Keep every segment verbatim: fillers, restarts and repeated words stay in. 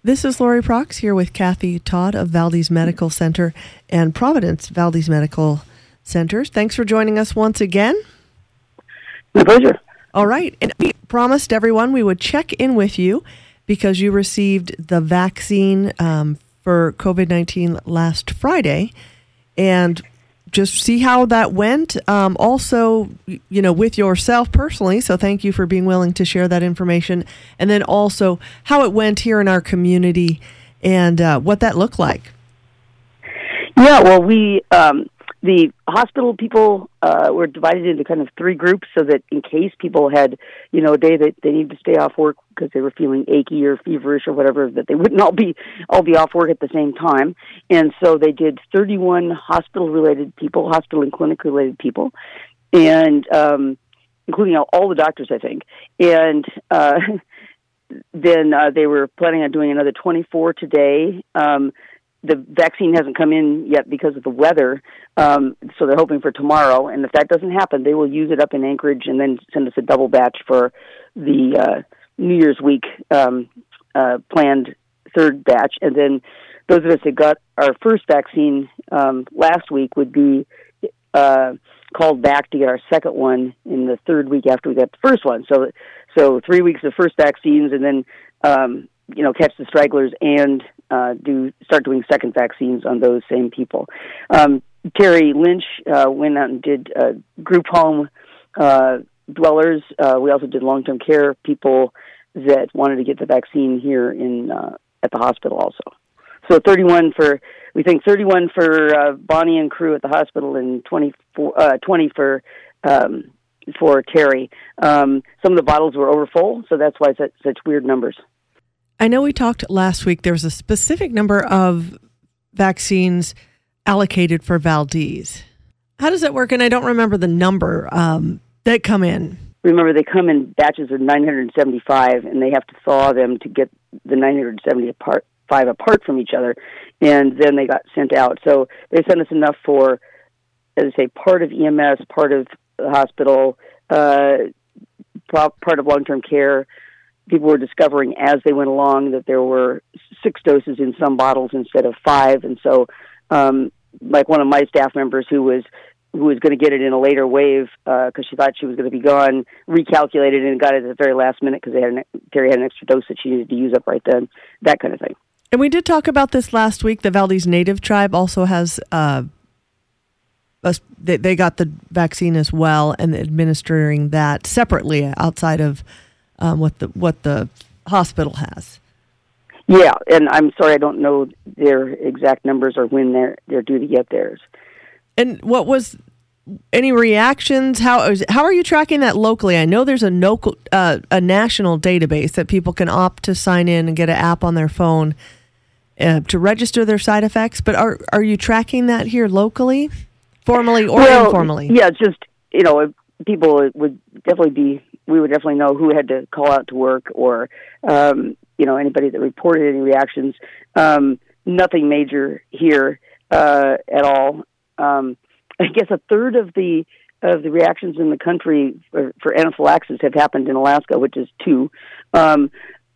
This is Lori Prox here with Kathy Todd of Valdez Medical Center and Providence Valdez Medical Center. Thanks for joining us once again. My pleasure. All right. And we promised everyone we would check in with you because you received the vaccine um, for covid nineteen last Friday and just see how that went. Um, also, you know, with yourself personally. So thank you for being willing to share that information. And then also how it went here in our community and uh, what that looked like. Yeah, well, we, um, the hospital people uh, were divided into kind of three groups so that in case people had, you know, a day that they needed to stay off work because they were feeling achy or feverish or whatever, that they wouldn't all be all be off work at the same time. And so they did thirty-one hospital-related people, hospital and clinic-related people, and um, including all, all the doctors, I think. And uh, then uh, they were planning on doing another twenty-four today. Um, the vaccine hasn't come in yet because of the weather, um, so they're hoping for tomorrow. And if that doesn't happen, they will use it up in Anchorage and then send us a double batch for the uh, New Year's week um, uh, planned third batch. And then those of us that got our first vaccine um, last week would be uh, called back to get our second one in the third week after we got the first one. So, so three weeks of first vaccines, and then um, you know catch the stragglers and uh, do start doing second vaccines on those same people. Um, Terry Lynch uh, went out and did uh, group home uh, dwellers. Uh, we also did long-term care people that wanted to get the vaccine here in uh, at the hospital also. So thirty-one for, we think thirty-one for uh, Bonnie and crew at the hospital, and twenty-four, uh, twenty for um, for Terry. Um, some of the bottles were overfull, so that's why such, such weird numbers. I know we talked last week, there was a specific number of vaccines allocated for Valdez. How does that work? And I don't remember the number um, that come in. Remember, they come in batches of nine hundred seventy-five, and they have to thaw them to get the nine hundred seventy-five apart from each other, and then they got sent out. So they sent us enough for, as I say, part of E M S, part of the hospital, uh, part of long-term care. People were discovering as they went along that there were six doses in some bottles instead of five, and so um, like one of my staff members who was who was going to get it in a later wave because uh, she thought she was going to be gone, recalculated and got it at the very last minute because they had an, Terry had an extra dose that she needed to use up right then, that kind of thing. And we did talk about this last week. The Valdez Native Tribe also has, uh, a, they, they got the vaccine as well and administering that separately outside of um, what the what the hospital has. Yeah, and I'm sorry I don't know their exact numbers or when they're they're due to get theirs. And what was any reactions? How is, how are you tracking that locally? I know there's a local, uh, a national database that people can opt to sign in and get an app on their phone uh, to register their side effects. But are are you tracking that here locally, formally or well, informally? Yeah, just you know, people would definitely be. We would definitely know who had to call out to work, or um, you know, anybody that reported any reactions. Um, nothing major here uh, at all. Um, I guess a third of the of the reactions in the country for, for anaphylaxis have happened in Alaska, which is two. Um,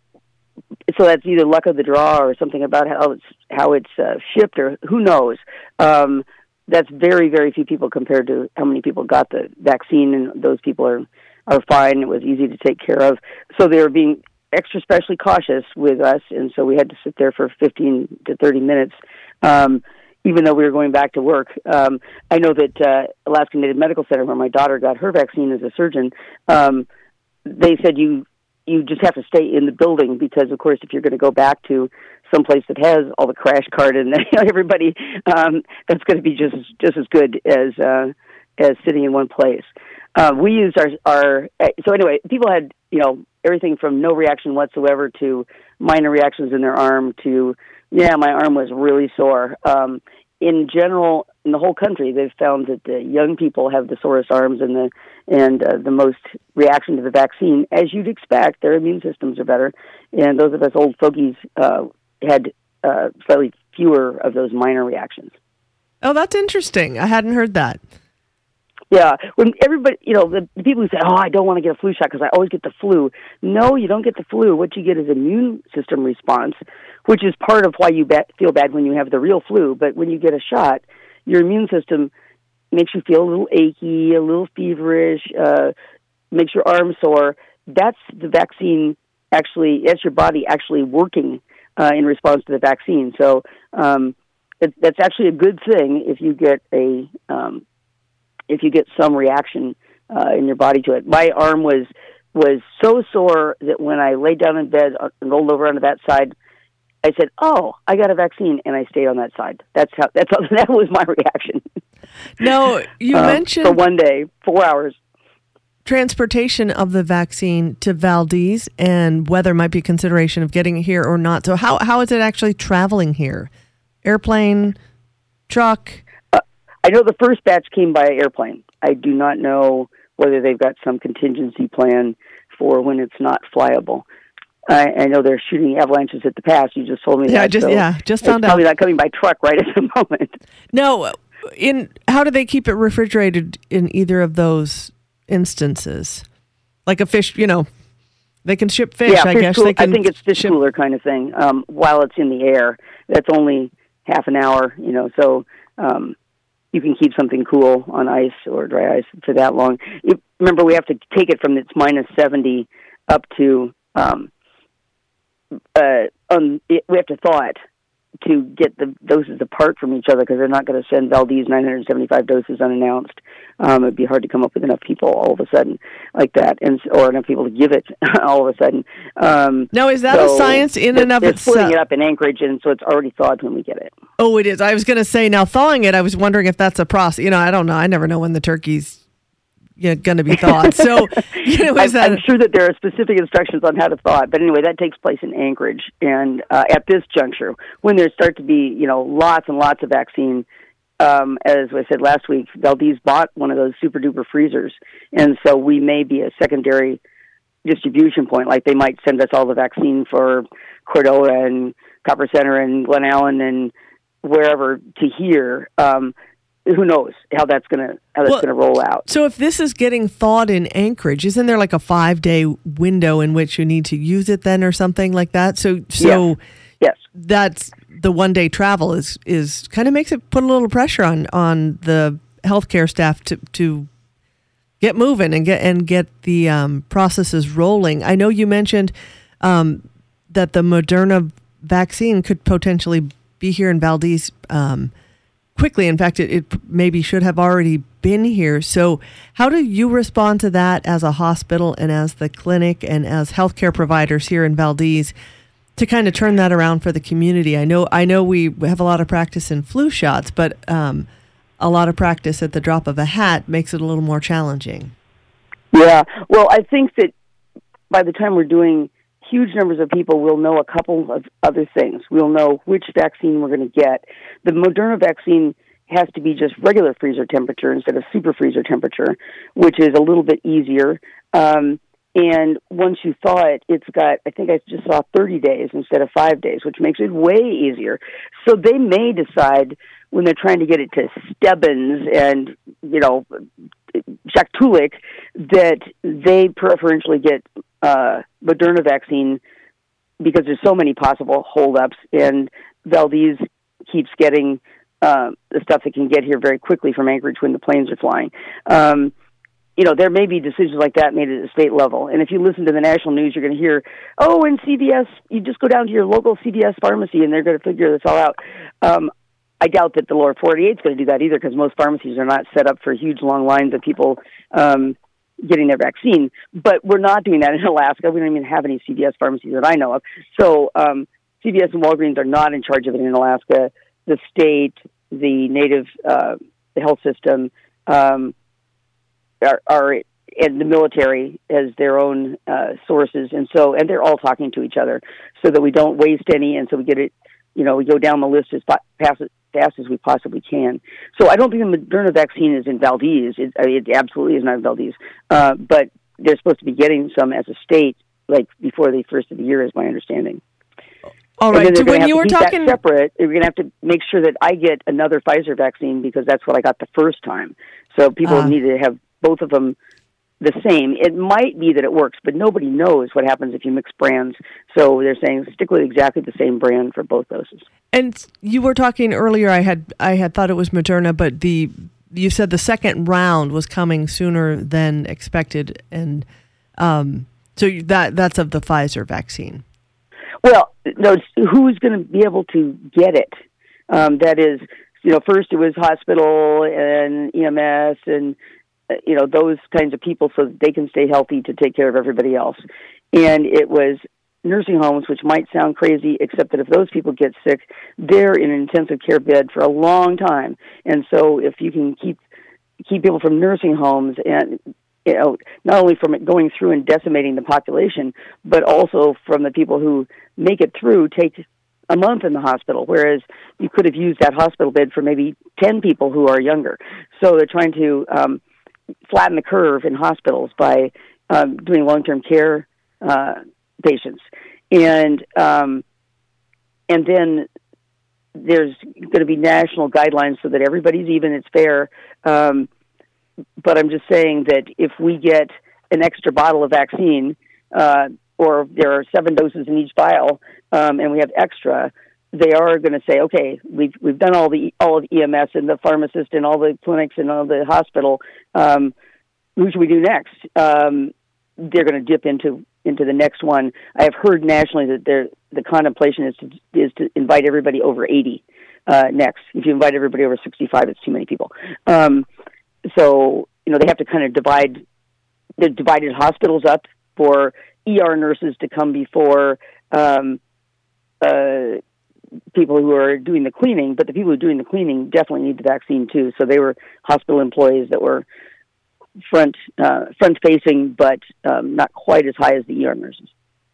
so that's either luck of the draw or something about how it's how it's uh, shipped, or who knows. Um, that's very very few people compared to how many people got the vaccine, and those people are are fine. It was easy to take care of. So they were being extra specially cautious with us, and so we had to sit there for fifteen to thirty minutes. Um, even though we were going back to work. Um, I know that uh, Alaska Native Medical Center, where my daughter got her vaccine as a surgeon, um, they said you you just have to stay in the building because, of course, if you're going to go back to some place that has all the crash cart and you know, everybody, um, that's going to be just just as good as uh, as sitting in one place. Uh, we used our our so anyway, people had you know everything from no reaction whatsoever to minor reactions in their arm to yeah, my arm was really sore. Um, in general, in the whole country, they've found that the young people have the sorest arms and the and uh, the most reaction to the vaccine. As you'd expect, their immune systems are better, and those of us old fogies uh, had uh, slightly fewer of those minor reactions. Oh, that's interesting. I hadn't heard that. Yeah, when everybody, you know, the, the people who say, "Oh, I don't want to get a flu shot because I always get the flu." No, you don't get the flu. What you get is immune system response, which is part of why you ba- feel bad when you have the real flu. But when you get a shot, your immune system makes you feel a little achy, a little feverish, uh, makes your arm sore. That's the vaccine actually, that's your body actually working uh, in response to the vaccine. So um, it, that's actually a good thing if you get a um, if you get some reaction uh, in your body to it. My arm was was so sore that when I laid down in bed and rolled over onto that side, I said, "Oh, I got a vaccine," and I stayed on that side. That's how. That's how, that was my reaction. No, you um, mentioned for one day, four hours. Transportation of the vaccine to Valdez, and whether might be a consideration of getting it here or not. So, how how is it actually traveling here? Airplane, truck. Uh, I know the first batch came by airplane. I do not know whether they've got some contingency plan for when it's not flyable. I, I know they're shooting avalanches at the pass. You just told me yeah, that. Just, so yeah, just found it's out. Probably not coming by truck right at the moment. No, in how do they keep it refrigerated in either of those instances? Like a fish, you know, they can ship fish. Yeah, I fish guess cool, they can. I think it's fish ship- cooler kind of thing. Um, while it's in the air, that's only half an hour. You know, so um, you can keep something cool on ice or dry ice for that long. You, remember, we have to take it from its minus seventy up to. Um, uh, um, it, we have to thaw it to get the doses apart from each other because they're not going to send Valdez nine hundred seventy-five doses unannounced. Um, it'd be hard to come up with enough people all of a sudden like that, and or enough people to give it all of a sudden. Um, now, is that so a science in and of they're itself? splitting it up in Anchorage, and so it's already thawed when we get it. Oh, it is. I was going to say now thawing it. I was wondering if that's a process. You know, I don't know. I never know when the turkey's you know, going to be thawed. So, you know, is I'm, that I'm sure that there are specific instructions on how to thaw it, but anyway, that takes place in Anchorage, and uh, at this juncture, when there start to be, you know, lots and lots of vaccine, um, as I said last week, Valdez bought one of those super duper freezers, and so we may be a secondary distribution point. Like they might send us all the vaccine for Cordova and Copper Center and Glen Allen and wherever to here. Um, Who knows how that's gonna how that's Well, gonna roll out? So if this is getting thawed in Anchorage, isn't there like a five day window in which you need to use it then, or something like that? So so yes, yes. that's the one day travel is is kind of makes it put a little pressure on on the healthcare staff to to get moving and get and get the um, processes rolling. I know you mentioned um, that the Moderna vaccine could potentially be here in Valdez. Um, quickly. In fact, it, it maybe should have already been here. So how do you respond to that as a hospital and as the clinic and as healthcare providers here in Valdez to kind of turn that around for the community? I know I know we have a lot of practice in flu shots, but um, a lot of practice at the drop of a hat makes it a little more challenging. Yeah. Well, I think that by the time we're doing huge numbers of people, we'll know a couple of other things. We'll know which vaccine we're going to get. The Moderna vaccine has to be just regular freezer temperature instead of super freezer temperature, which is a little bit easier. Um, and once you thaw it, it's got, I think I just saw thirty days instead of five days, which makes it way easier. So they may decide when they're trying to get it to Stebbins and, you know, Jack Tulik, that they preferentially get uh, Moderna vaccine because there's so many possible holdups, and Valdez keeps getting uh, the stuff that can get here very quickly from Anchorage when the planes are flying. Um, you know, there may be decisions like that made at the state level. And if you listen to the national news, you're going to hear, oh, in C V S, you just go down to your local C V S pharmacy and they're going to figure this all out. Um, I doubt that the lower forty-eight is going to do that either, because most pharmacies are not set up for huge, long lines of people um, getting their vaccine. But we're not doing that in Alaska. We don't even have any C V S pharmacies that I know of. So um, C V S and Walgreens are not in charge of it in Alaska. The state, the native, uh, the health system, um, are, are and the military has their own uh, sources, and so and they're all talking to each other so that we don't waste any, and so we get it. You know, we go down the list as fast, fast as we possibly can. So I don't think the Moderna vaccine is in Valdez. It, it absolutely is not in Valdez. Uh, but they're supposed to be getting some as a state, like before the first of the year, is my understanding. All right. So when have you to were keep talking, that separate, we're going to have to make sure that I get another Pfizer vaccine because that's what I got the first time. So people Uh, need to have both of them the same. It might be that it works, but nobody knows what happens if you mix brands. So they're saying stick with exactly the same brand for both doses. And you were talking earlier, I had I had thought it was Moderna, but the you said the second round was coming sooner than expected, and um, so that that's of the Pfizer vaccine. Well, no, it's who's going to be able to get it? Um, that is, you know, first it was hospital and E M S and, uh, you know, those kinds of people so that they can stay healthy to take care of everybody else. And it was nursing homes, which might sound crazy, except that if those people get sick, they're in an intensive care bed for a long time. And so if you can keep keep people from nursing homes and, you know, not only from it going through and decimating the population, but also from the people who make it through, take a month in the hospital, whereas you could have used that hospital bed for maybe ten people who are younger. So they're trying to um, flatten the curve in hospitals by um, doing long-term care uh, patients. And um, and then there's going to be national guidelines so that everybody's even, it's fair. Um, but I'm just saying that if we get an extra bottle of vaccine, uh, or there are seven doses in each vial, um, and we have extra, they are going to say, okay, we've we've done all the all of E M S and the pharmacist and all the clinics and all the hospital. Um, who should we do next? Um, they're going to dip into into the next one. I have heard nationally that there the contemplation is to is to invite everybody over eighty uh, next. If you invite everybody over sixty-five, it's too many people. Um, so you know they have to kind of divide the divided hospitals up for E R nurses to come before um, uh, people who are doing the cleaning, but the people who are doing the cleaning definitely need the vaccine too. So they were hospital employees that were front uh, front facing, but um, not quite as high as the E R nurses.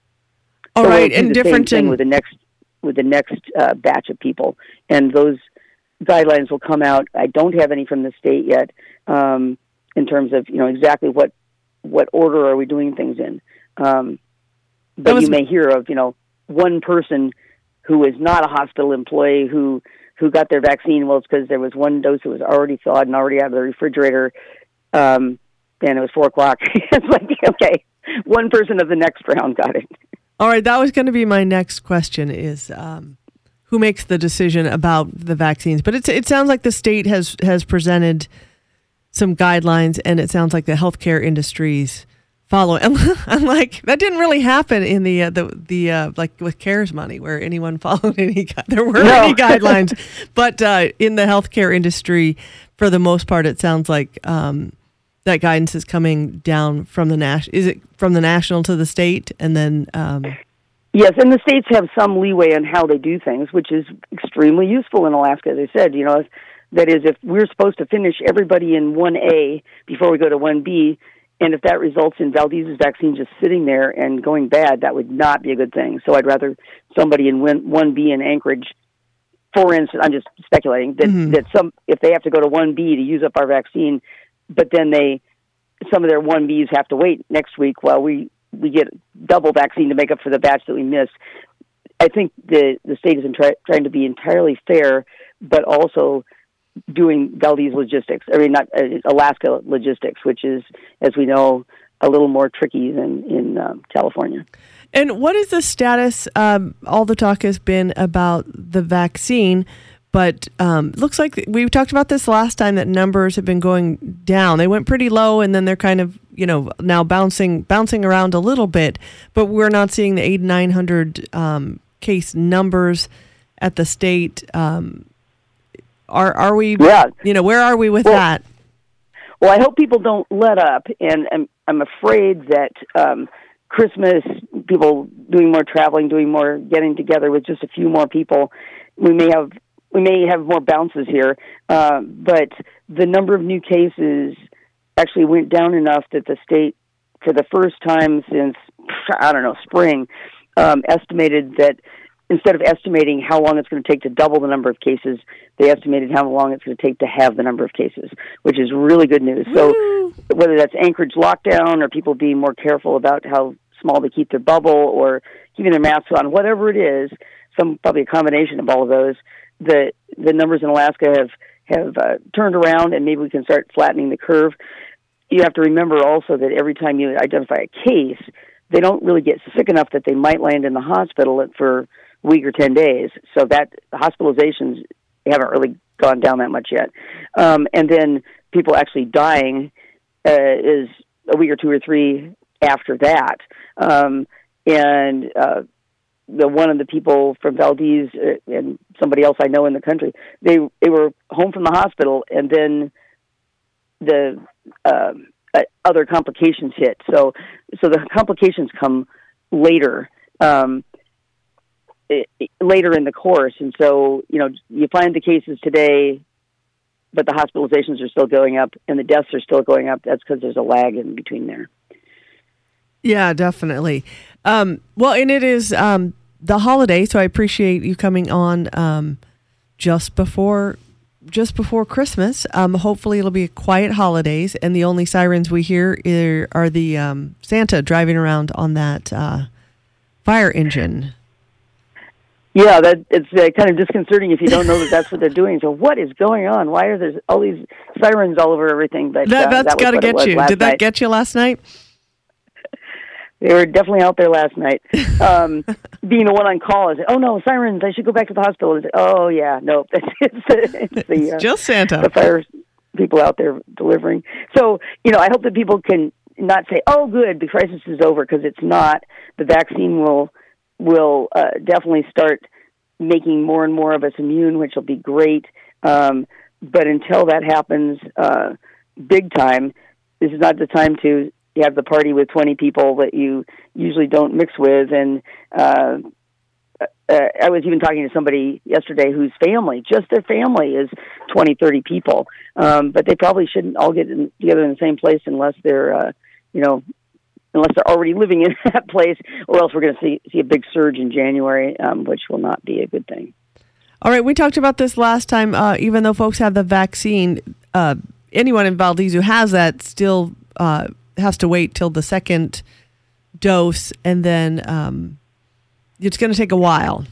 All so right, we'll do and the different same thing in with the next with the next uh, batch of people, and those guidelines will come out. I don't have any from the state yet um, in terms of you know exactly what what order are we doing things in. Um, but was, you may hear of, you know, one person who is not a hospital employee who, who got their vaccine. Well, it's because there was one dose that was already thawed and already out of the refrigerator. Um, and it was four o'clock. It's like, okay, one person of the next round got it. All right. That was going to be my next question is, um, who makes the decision about the vaccines? But it's, it sounds like the state has, has presented some guidelines, and it sounds like the healthcare industries follow. And I'm like, that didn't really happen in the uh, the the uh, like with CARES money, where anyone followed any. There weren't no. any guidelines, but uh, in the healthcare industry, for the most part, it sounds like um, that guidance is coming down from the national. Is it from the national to the state, and then? Um, Yes, and the states have some leeway on how they do things, which is extremely useful in Alaska. As I said, you know, if, that is, if we're supposed to finish everybody in one A before we go to one B. And if that results in Valdez's vaccine just sitting there and going bad, that would not be a good thing. So I'd rather somebody in one B in Anchorage, for instance, I'm just speculating, that, mm-hmm. that some if they have to go to one B to use up our vaccine, but then they some of their one Bs have to wait next week while we, we get double vaccine to make up for the batch that we missed. I think the, the state is try, trying to be entirely fair, but also doing Valdez logistics. I mean, not uh, Alaska logistics, which is, as we know, a little more tricky than in um, California. And what is the status? Um, all the talk has been about the vaccine, but um, looks like we talked about this last time that numbers have been going down. They went pretty low, and then they're kind of, you know, now bouncing bouncing around a little bit. But we're not seeing the eight nine hundred um, case numbers at the state. Um, Are are we? Yeah. You know, where are we with well, that? Well, I hope people don't let up, and I'm I'm afraid that um, Christmas, people doing more traveling, doing more getting together with just a few more people, we may have we may have more bounces here. Uh, but the number of new cases actually went down enough that the state, for the first time since I don't know spring, um, estimated that. Instead of estimating how long it's going to take to double the number of cases, they estimated how long it's going to take to have the number of cases, which is really good news. Woo! So whether that's Anchorage lockdown or people being more careful about how small they keep their bubble or keeping their masks on, whatever it is, some probably a combination of all of those, the the numbers in Alaska have, have uh, turned around, and maybe we can start flattening the curve. You have to remember also that every time you identify a case, they don't really get sick enough that they might land in the hospital for a week or ten days. So that hospitalizations haven't really gone down that much yet. Um, and then people actually dying uh, is a week or two or three after that. Um, and uh, the one of the people from Valdez uh, and somebody else I know in the country, they they were home from the hospital, and then the uh, uh, other complications hit. So so the complications come later. Um, later in the course. And so, you know, you find the cases today, but the hospitalizations are still going up and the deaths are still going up. That's because there's a lag in between there. Yeah, definitely. Um, well, and it is um, the holiday, so I appreciate you coming on um, just before just before Christmas. Um, hopefully it'll be a quiet holidays, and the only sirens we hear are, are the um, Santa driving around on that uh, fire engine. Yeah, that it's uh, kind of disconcerting if you don't know that that's what they're doing. So what is going on? Why are there all these sirens all over everything? But that, uh, that's that got to get you. Did that night. get you last night? They were definitely out there last night. Um, being the one on call, I said, "Oh no, sirens! I should go back to the hospital." I said, "Oh yeah, no, it's, it's, it's the uh, just Santa, the fire people out there delivering." So you know, I hope that people can not say, "Oh, good, the crisis is over," because it's not. The vaccine will. will uh, definitely start making more and more of us immune, which will be great. Um, but until that happens uh, big time, this is not the time to have the party with twenty people that you usually don't mix with. And uh, uh, I was even talking to somebody yesterday whose family, just their family, is twenty, thirty people. Um, but they probably shouldn't all get in, together in the same place unless they're, uh, you know, unless they're already living in that place, or else we're going to see see a big surge in January, um, which will not be a good thing. All right, we talked about this last time. Uh, even though folks have the vaccine, uh, anyone in Valdez who has that still uh, has to wait till the second dose, and then um, it's going to take a while.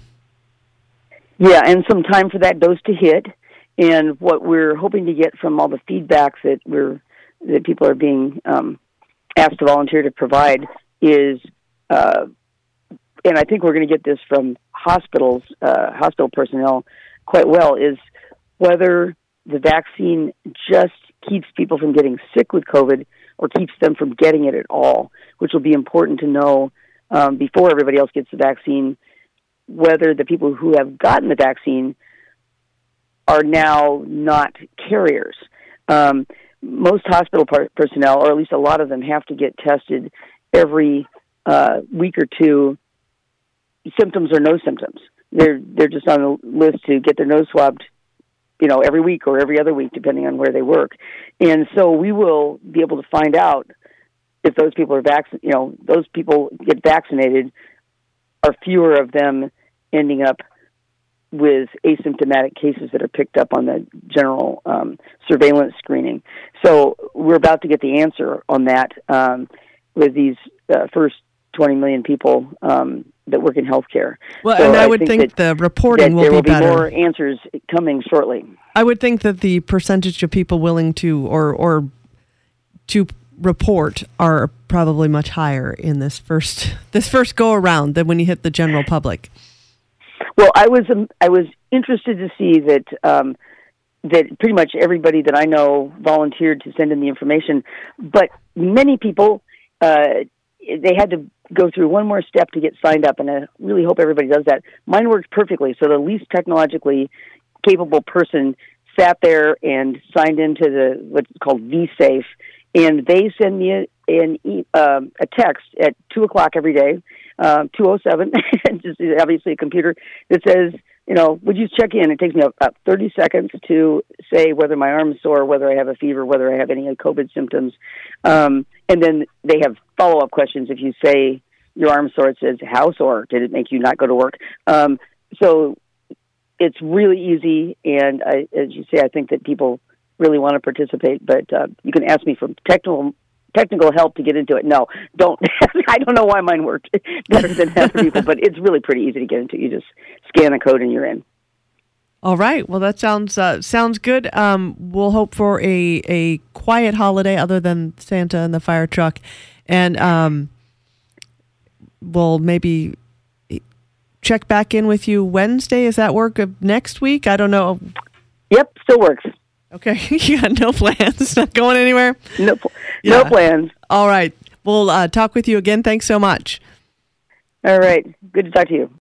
Yeah, and some time for that dose to hit. And what we're hoping to get from all the feedbacks that we're that people are being um, asked to volunteer to provide is, uh, and I think we're going to get this from hospitals, uh, hospital personnel quite well, is whether the vaccine just keeps people from getting sick with COVID or keeps them from getting it at all, which will be important to know um, before everybody else gets the vaccine, whether the people who have gotten the vaccine are now not carriers. Um, most hospital par- personnel, or at least a lot of them, have to get tested every uh, week or two, symptoms or no symptoms. They're they're just on a list to get their nose swabbed, you know, every week or every other week, depending on where they work. And so we will be able to find out if those people are vaccinated, you know, those people get vaccinated, are fewer of them ending up with asymptomatic cases that are picked up on the general um, surveillance screening. So we're about to get the answer on that um, with these uh, first twenty million people um, that work in healthcare. Well, so and I, I would think, think the reporting will there be will be better. more answers coming shortly. I would think that the percentage of people willing to or or to report are probably much higher in this first this first go around than when you hit the general public. Well, I was um, I was interested to see that um, that pretty much everybody that I know volunteered to send in the information, but many people uh, they had to go through one more step to get signed up, and I really hope everybody does that. Mine worked perfectly, so the least technologically capable person sat there and signed into the what's called vSafe, and they send me a, an e- um, a text at two o'clock every day. Uh, two oh seven, and just obviously a computer that says, you know, would you check in? It takes me about thirty seconds to say whether my arm's sore, whether I have a fever, whether I have any COVID symptoms. Um, and then they have follow-up questions. If you say your arm's sore, it says, how sore? Did it make you not go to work? Um, so it's really easy, and I, as you say, I think that people really want to participate, but uh, you can ask me for technical technical help to get into it. No, don't. I don't know why mine worked better than other people, but it's really pretty easy to get into. You just scan a code and you're in. All right. Well, that sounds uh, sounds good. Um, we'll hope for a, a quiet holiday other than Santa and the fire truck. And um, we'll maybe check back in with you Wednesday. Is that work of next week? I don't know. Yep, still works. Okay. You got no plans? Not going anywhere? No, pl- Yeah. no plans. All right. We'll uh, talk with you again. Thanks so much. All right. Good to talk to you.